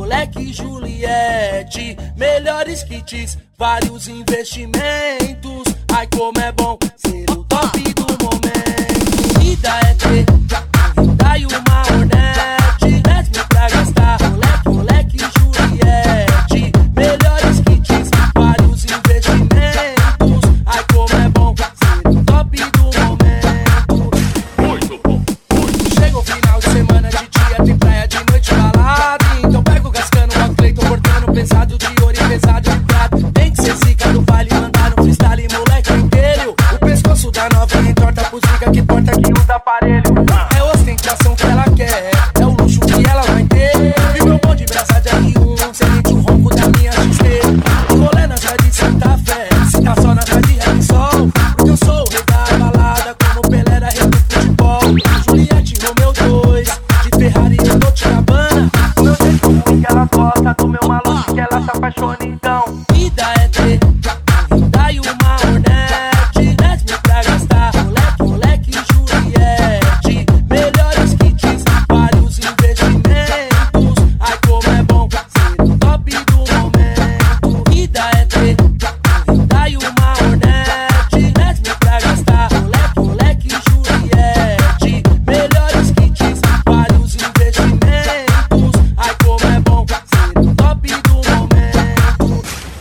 moleque Juliette. Melhores kits, vários investimentos. Ai, como é bom ser o top do momento. Vida é ter, dá e uma Hornet. 10 mil pra gastar, moleque Juliette. Melhores kits, vários investimentos. Ai, como é bom ser o top do momento. Muito bom, muito. Chega o final de semana, de dia tem praia, de noite balada. Então pega o Gascano, o Cleiton, cortando pesado de ouro e pesado de prata. Tem que ser zica do vale, mandar no freestyle, moleque inteiro. O pescoço da novinha entorta pro zica que porta que usa aparelho. É ostentação que ela quer, é o luxo que ela vai ter. E meu bom de brasa de R1, sente o ronco da minha XT. Rolê na cidade de Santa Fé, se tá só na cidade de Rap Sol. Porque eu sou o rei da balada, como Pelé era rei do futebol. Juliette Romeu 2, de Ferrari eu tô te cabana. O meu jeito ruim que ela gosta, do meu maluco que ela se apaixona então. Vida é ter, dá e uma Hornet. 10 mil pra gastar, moleque Juliette. Melhores kits, vários investimentos. Ai, como é bom ser o top do momento. Vida é ter, dá e uma Hornet. 10 mil pra gastar, moleque Juliette. Melhores kits, vários investimentos. Ai, como é bom ser o top do momento.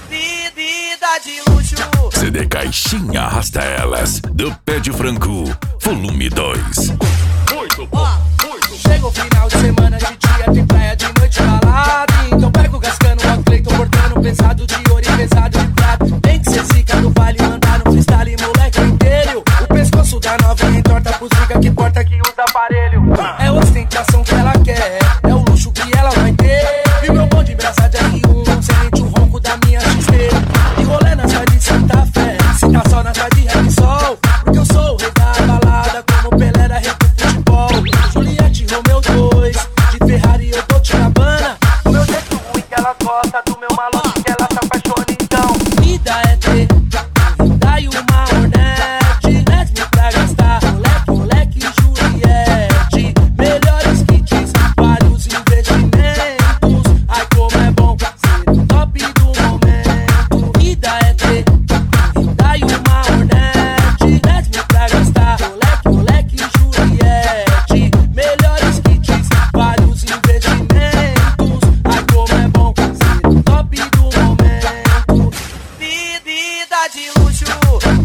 Vida de luxo. CD Caixinha Arrasta Elas, do Pé de Franco, volume 2. Muito bom, muito. Chega o final de semana, de dia tem praia, de noite balada. Então pega o Gascano, o Cleiton, cortando pesado de ouro e pesado de prata. Tem que ser zica do vale, mandar no freestyle, moleque inteiro. O pescoço da novinha entorta pro zica que porta que usa aparelho. É ostentação que ela quer, é o luxo que ela vai ter. E meu bom de brasa de R1, sente o ronco da minha XT. E rolê na cidade de Santa Fé, se tá só na cidade de Rap Sol. Porque eu sou o rei da balada, como Pelé era rei do futebol. Juliette Romeu 2, de Ferrari eu tô te cabana. O meu jeito ruim que ela gosta, do meu maluco que ela se apaixona então. Vida é ter, dá e uma Hornet. 10 mil pra gastar, moleque Juliette. Melhores kits, vários investimentos. Ai, como é bom ser o top do momento. Vida é ter, dá e uma Hornet. 10 mil pra gastar, moleque Juliette. Melhores kits, vários investimentos. Ai, como é bom ser o top do momento. Vida de luxo.